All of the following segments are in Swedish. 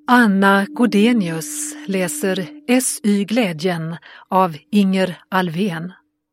Anna Godenius läser S.Y. Glädjen av Inger Alvén.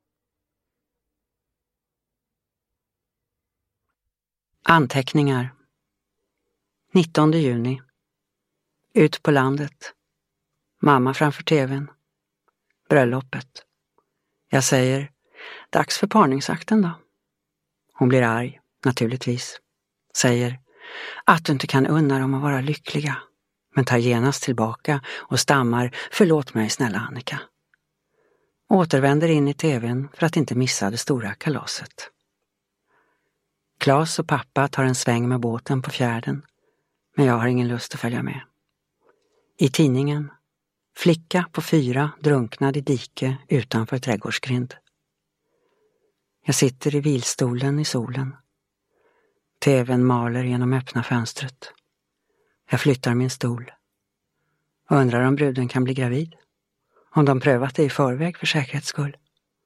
Anteckningar. 19 juni. Ut på landet. Mamma framför tvn. Bröllopet. Jag säger, dags för parningsakten då. Hon blir arg, naturligtvis. Säger, att du inte kan unna dem att vara lyckliga. Men tar genast tillbaka och stammar, förlåt mig snälla Annika. Återvänder in i tvn för att inte missa det stora kalaset. Claes och pappa tar en sväng med båten på fjärden, men jag har ingen lust att följa med. I tidningen, flicka på 4 drunknad i dike utanför trädgårdsgrind. Jag sitter i vilstolen i solen. TV:n maler genom öppna fönstret. Jag flyttar min stol. Undrar om bruden kan bli gravid. Om de prövat det i förväg för säkerhets skull.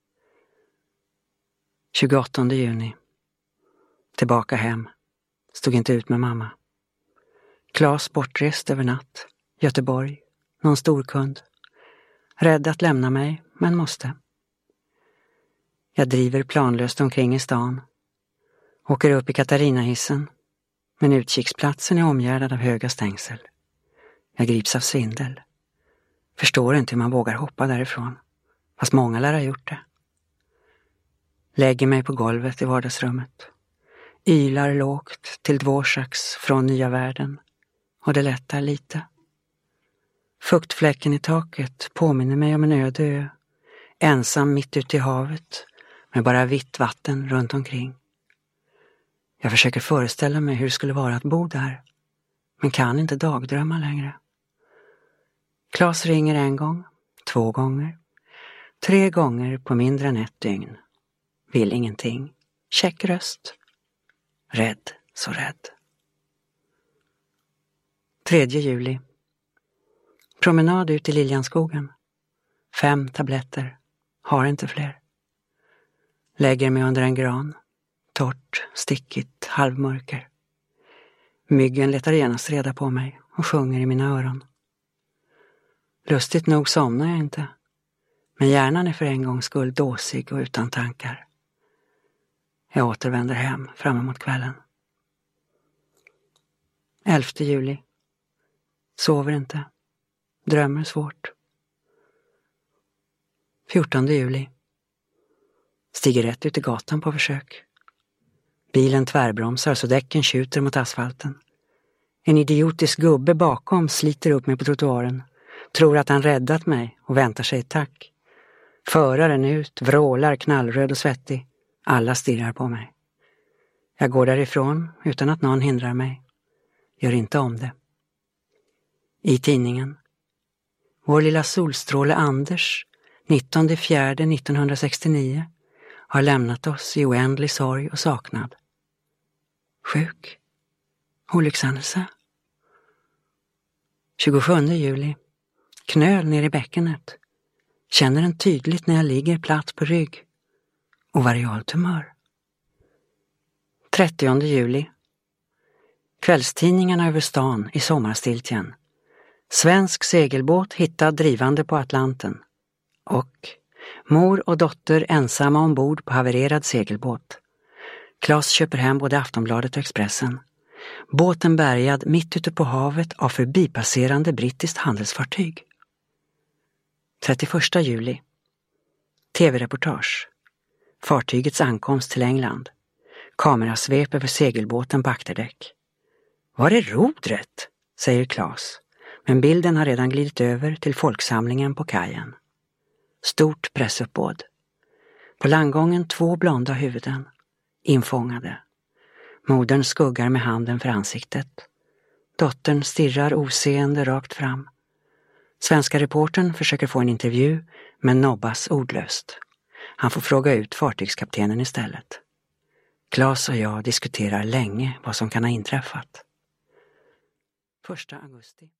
28 juni. Tillbaka hem. Stod inte ut med mamma. Claes bortrest över natt. Göteborg. Någon storkund. Rädd att lämna mig, men måste. Jag driver planlöst omkring i stan. Åker upp i Katarinahissen. Men utkiksplatsen är omgärdad av höga stängsel. Jag grips av svindel. Förstår inte hur man vågar hoppa därifrån. Fast många lär ha gjort det. Lägger mig på golvet i vardagsrummet. Ylar lågt till Dvorsaks från nya världen. Och det lättar lite. Fuktfläcken i taket påminner mig om en öde ö. Ensam mitt ute i havet. Med bara vitt vatten runt omkring. Jag försöker föreställa mig hur det skulle vara att bo där. Men kan inte dagdrömma längre. Claes ringer 1 gång, 2 gånger, 3 gånger på mindre än 1 dygn. Vill ingenting. Check röst. Rädd, så rädd. 3 juli. Promenad ut i Liljanskogen. 5 tabletter. Har inte fler. Lägger mig under en gran. Torrt, stickigt, halvmörker. Myggen letar genast reda på mig och sjunger i mina öron. Lustigt nog somnar jag inte. Men hjärnan är för en gångs skull dåsig och utan tankar. Jag återvänder hem fram emot kvällen. 11 juli. Sover inte. Drömmer svårt. 14 juli. Stiger rätt ut i gatan på försök. Bilen tvärbromsar så däcken tjuter mot asfalten. En idiotisk gubbe bakom sliter upp mig på trottoaren. Tror att han räddat mig och väntar sig ett tack. Föraren ut, vrålar knallröd och svettig. Alla stirrar på mig. Jag går därifrån utan att någon hindrar mig. Gör inte om det. I tidningen. Vår lilla solstråle Anders, 19/4/1969, har lämnat oss i oändlig sorg och saknad. Sjuk. Olyckshändelse. 27 juli. Knöl ner i bäckenet. Känner den tydligt när jag ligger platt på rygg. Ovarialt humör. 30 juli. Kvällstidningarna över stan i sommarstiltjen. Svensk segelbåt hittad drivande på Atlanten. Och mor och dotter ensamma ombord på havererad segelbåt. Claes köper hem både Aftonbladet och Expressen. Båten bärgad mitt ute på havet av förbipasserande brittiskt handelsfartyg. 31 juli. TV-reportage. Fartygets ankomst till England. Kamerasvep över segelbåten på akterdäck. Var är rodret? Säger Claes. Men bilden har redan glidit över till folksamlingen på kajen. Stort pressuppbåd. På landgången 2 blonda huvuden. Infångade. Modern skuggar med handen för ansiktet. Dottern stirrar oseende rakt fram. Svenska reportern försöker få en intervju, men nobbas ordlöst. Han får fråga ut fartygskaptenen istället. Claes och jag diskuterar länge vad som kan ha inträffat. 1 augusti.